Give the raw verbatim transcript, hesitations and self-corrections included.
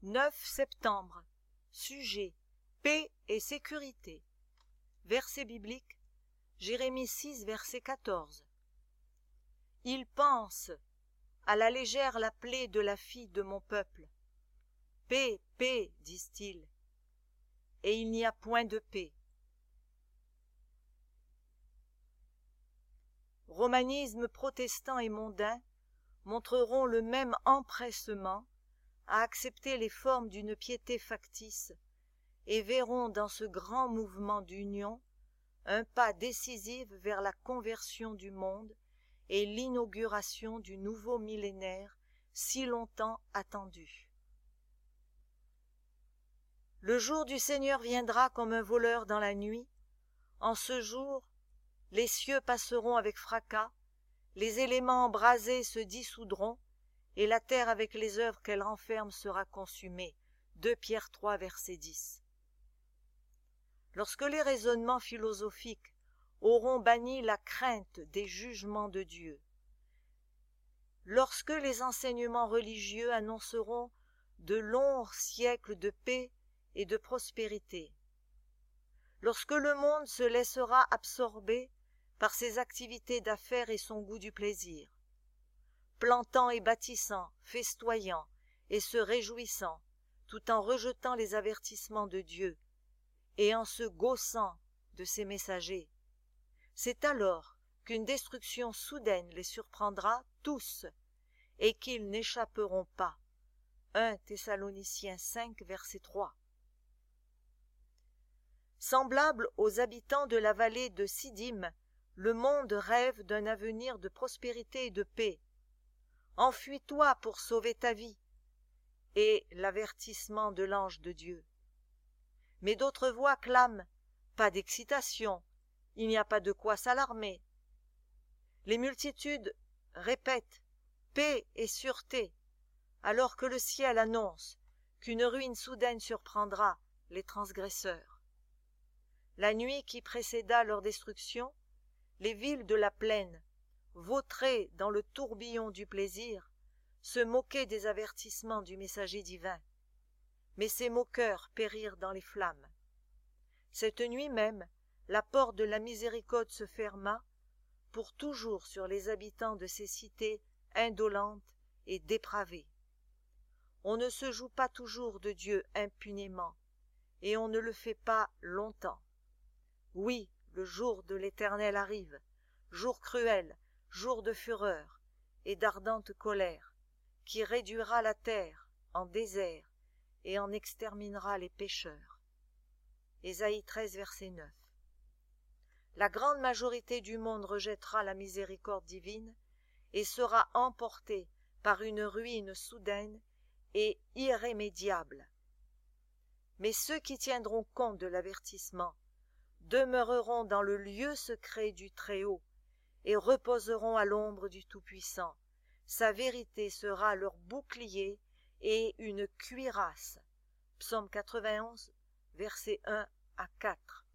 neuf septembre. Sujet: paix et sécurité. Verset biblique: Jérémie six, verset quatorze. Ils pensent à la légère la plaie de la fille de mon peuple. Paix, paix, disent-ils, et il n'y a point de paix. Romanisme protestant et mondain montreront le même empressement à accepter les formes d'une piété factice et verront dans ce grand mouvement d'union un pas décisif vers la conversion du monde et l'inauguration du nouveau millénaire si longtemps attendu. Le jour du Seigneur viendra comme un voleur dans la nuit. En ce jour, les cieux passeront avec fracas, les éléments embrasés se dissoudront, et la terre avec les œuvres qu'elle renferme sera consumée. deux Pierre trois, verset dix. Lorsque les raisonnements philosophiques auront banni la crainte des jugements de Dieu, lorsque les enseignements religieux annonceront de longs siècles de paix et de prospérité, lorsque le monde se laissera absorber par ses activités d'affaires et son goût du plaisir, plantant et bâtissant, festoyant et se réjouissant, tout en rejetant les avertissements de Dieu et en se gaussant de ses messagers, c'est alors qu'une destruction soudaine les surprendra tous et qu'ils n'échapperont pas. un Thessaloniciens cinq, verset trois. Semblable aux habitants de la vallée de Siddim, le monde rêve d'un avenir de prospérité et de paix. Enfuis-toi pour sauver ta vie, et l'avertissement de l'ange de Dieu. Mais d'autres voix clament: pas d'excitation, il n'y a pas de quoi s'alarmer. Les multitudes répètent paix et sûreté, alors que le ciel annonce qu'une ruine soudaine surprendra les transgresseurs. La nuit qui précéda leur destruction, les villes de la plaine, vautrées dans le tourbillon du plaisir, se moquaient des avertissements du messager divin. Mais ces moqueurs périrent dans les flammes. Cette nuit même, la porte de la miséricorde se ferma pour toujours sur les habitants de ces cités indolentes et dépravées. On ne se joue pas toujours de Dieu impunément, et on ne le fait pas longtemps. Oui, le jour de l'Éternel arrive, jour cruel, jour de fureur et d'ardente colère, qui réduira la terre en désert et en exterminera les pécheurs. Ésaïe treize, verset neuf. La grande majorité du monde rejettera la miséricorde divine et sera emportée par une ruine soudaine et irrémédiable. Mais ceux qui tiendront compte de l'avertissement demeureront dans le lieu secret du Très-Haut et reposeront à l'ombre du Tout-Puissant. Sa vérité sera leur bouclier et une cuirasse. Psaume quatre-vingt-onze, versets un à quatre.